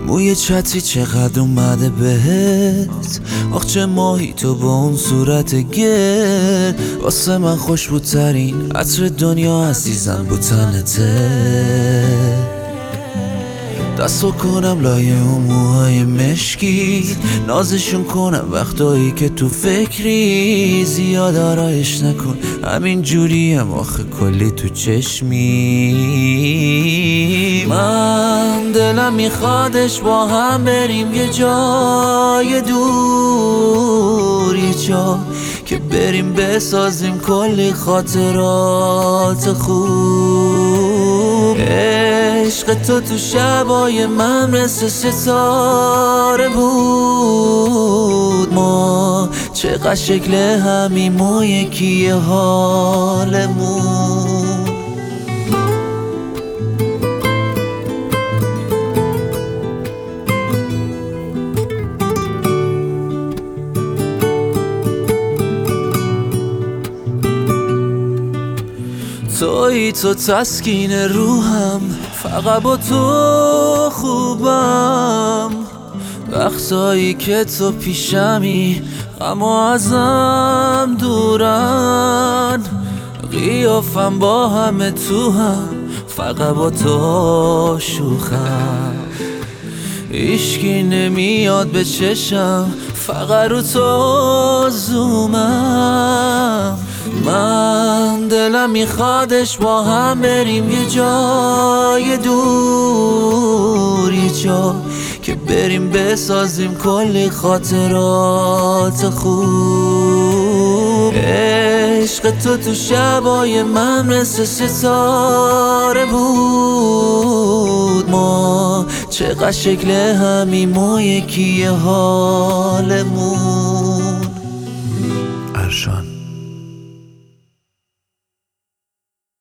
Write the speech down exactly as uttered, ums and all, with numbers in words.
موی چتری چقدر اومده بهت، آخ چه ماهی تو با اون صورت گرد. واسه من خوشبوترین عطر دنیا عزیزم بود تنته. دستو کنم لای اون موهای مشکی، نازشون کنم وقتایی که تو فکری. زیاد آرایش نکن همین جوری هم آخه کلی تو چشمی. من دلم میخوادش با هم بریم یه جای دور، یه جا که بریم بسازیم کلی خاطرات خوب. عشق تو تو شبای من مثل ستاره بود، ما چقدر شکل همیم و یکی حالمون. تویی تو تسکین روحم، فقط با تو خوبم. وقتایی که تو پیشمی غم ازم دورن. قیافم با همه تو هم، فقط با تو شوخم. هیچکی نمیاد به چشم، فقط رو تو زومم. من دلم میخوادش با هم بریم یه جای دور، یه جا که بریم بسازیم کلی خاطرات خوب. عشق تو تو شبای من مثل ستاره بود، ما چقدر شکل همیم و یکی حالمون.